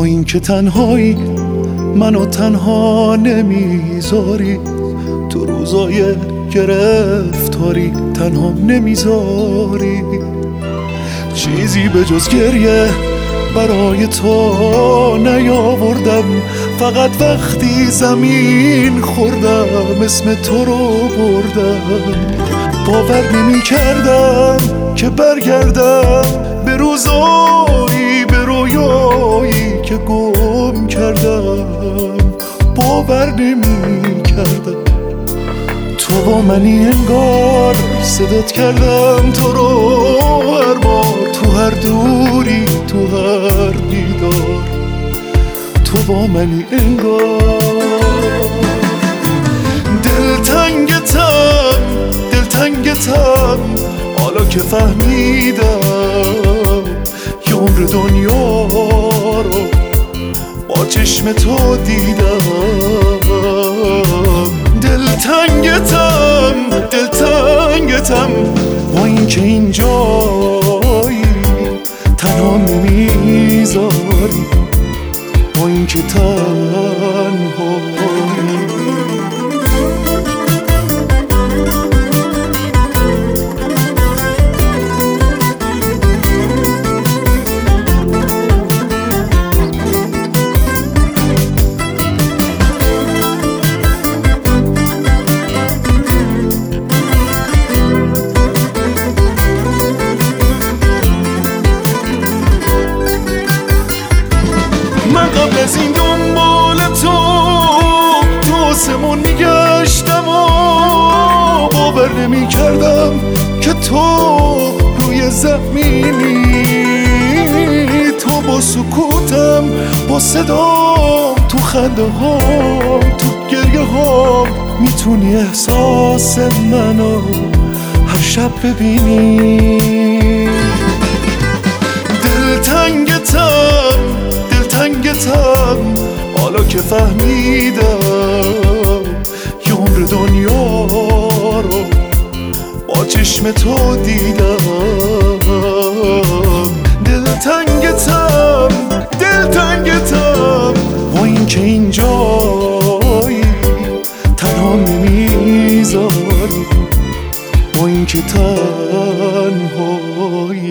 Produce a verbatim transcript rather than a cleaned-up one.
با این که تنهایی منو تنها نمیذاری، تو روزای گرفتاری تنها نمیذاری، چیزی به جز گریه برای تو نیاوردم، فقط وقتی زمین خوردم اسم تو رو بردم. باور نمی کردم که برگردم به روزایی به رویایی که گم کردم، باور نمی کردم تو با منی انگار، صدات کردم تو رو هر بار، تو هر دوری تو هر دیدار، تو با منی انگار. دلتنگتم دلتنگتم حالا که فهمیدم که عمر دنیا رو با چشم تو دیدم. دلتنگتم دلتنگتم با این که اینجایی تنها نمیذاری، با این که تنهایی. من قبل از این دنبال تو تو آسمون میگشتم و باور نمی کردم که تو روی زمینی، تو با سکوتم با صدام تو خنده هام تو گریه هام میتونی احساس منو هر شب ببینی. دلتنگتم دلتنگتم حالا که فهمیدم که عمر دنیا رو با چشم تو دیدم. دلتنگتم دلتنگتم با این که اینجایی تنها نمیذاری، با این که تنهایی.